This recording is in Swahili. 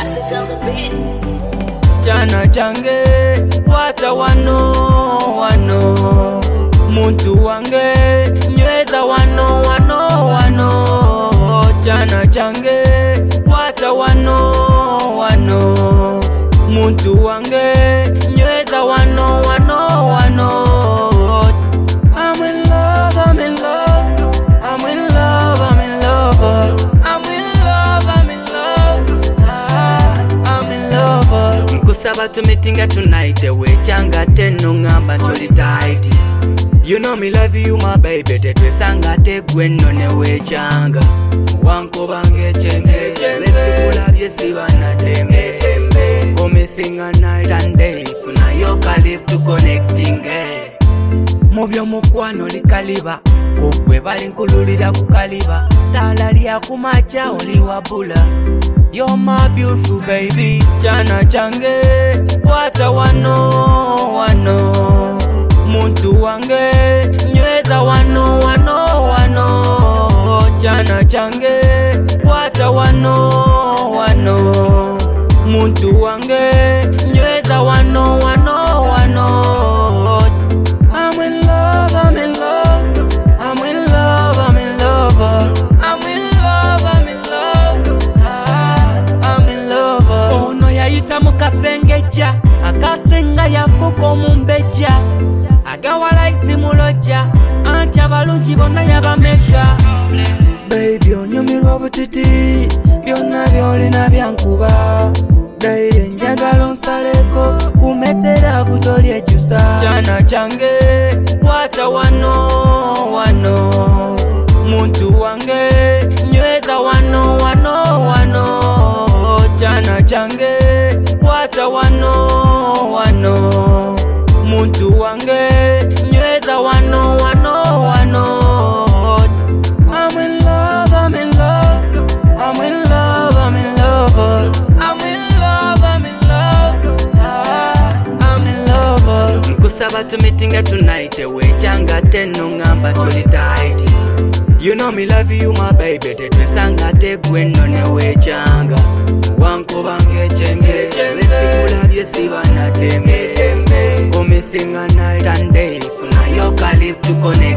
Alexis on the beat. Chana change kwata wano wano, muntu wange nyweza wano wano wano. Chana change kwata wano wano, muntu wange nyweza wano wano wano. I'm in love, I'm in love, I'm in love, I'm in love, I'm in love, I'm in love, I'm in love. Nkusaba to meeting tonight, we changa teno ngamba choli tight. You know me love you my baby, tetwe sanga te gweno ne we changa. Wanko bange chenge, lesikula byesi bana dembe. Go missing a night and day, funa yoka live to connecting. Mubyo mukwano likaliba, kukwe bali nkululira kukaliba. Tala lya kumacha oli wabula, you're my beautiful baby. Chana change kwata wano wano, muntu wange nyweza wano wano wano. Chana change kwata wano wano, muntu wange nyweza wano wano wano. I'm in love, I'm in love, I'm in love, I'm in love, I'm in love, I'm in love, I'm in love. Ono yayita mukasengeja, akasenga yafuko mumbeja, agawala isimuloja, anti abalungi bonna yabamega. Baby onyumirwa butiti, byonna byolina byankuba. Daire njagala onsaleko, kumetera butoli ekyusa. Chana change kwata wano wano, muntu wange nyweza wano wano wano. Chana change kwata wano wano, muntu wange nyweza wano wano wano. I'm in love, I'm in love, I'm in love, I'm in love, I'm in love, I'm in love, I'm in love. Nkusaba to meeting tonight, we changa teno ngamba choli tight. You know me love you my baby, tetwe sanga te gweno ne we changa. Wanko bange chenge, lesikula byesi bana dembe. Go missing a night and day, funa yoka live to connect.